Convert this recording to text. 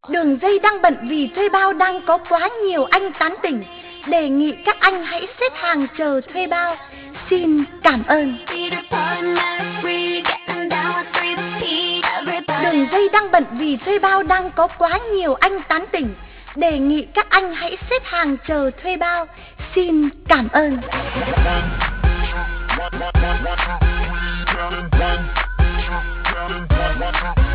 Đường dây đang bận vì thuê bao đang có quá nhiều anh tán tỉnh. Đề nghị các anh hãy xếp hàng chờ thuê bao. Xin cảm ơn. Đường dây đang bận vì thuê bao đang có quá nhiều anh tán tỉnh. Đề nghị các anh hãy xếp hàng chờ thuê bao. Xin cảm ơn. One,